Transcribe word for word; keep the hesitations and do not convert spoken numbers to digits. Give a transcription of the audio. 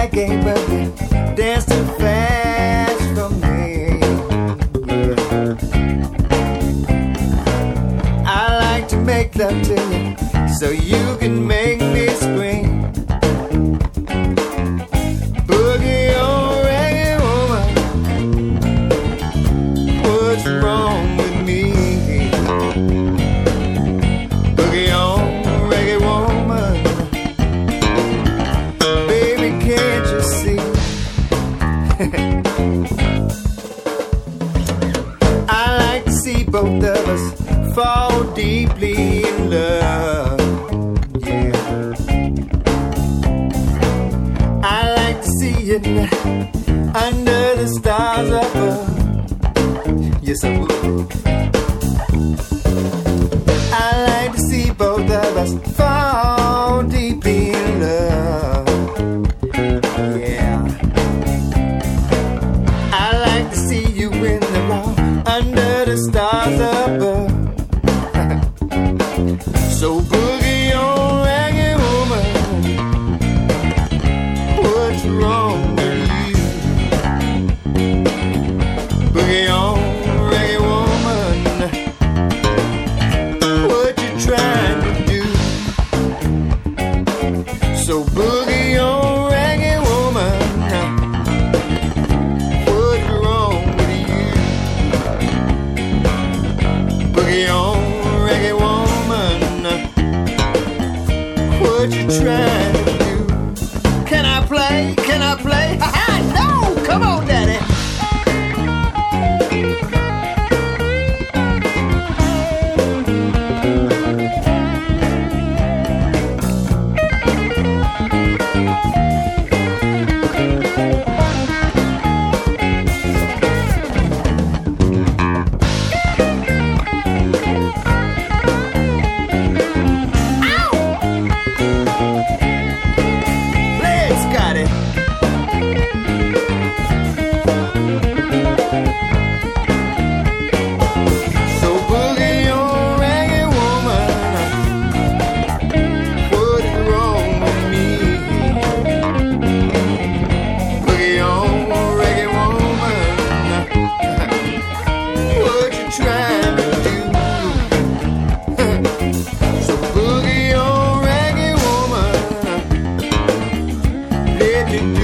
reggae, but you dance too fast for me. Yeah. I like to make love to you so you can make me scream. Boogie on reggae woman, what's wrong with me? Boogie on reggae woman, baby, can't you see? I like to see both of us fall deeply in love. Yeah, I like to see you under the stars above. Yes, I would. I like to see both of us fall deeply in love. Yeah, I like to see you in the raw under the stars above. So boogie on reggae woman, what's wrong with you? Boogie on reggae woman, what you trying to do? So boogie on reggae woman, what's wrong with you? Boogie on reggae woman, what you trying to do? Can I play? Can I play? Ha ha! No! Come on, daddy! You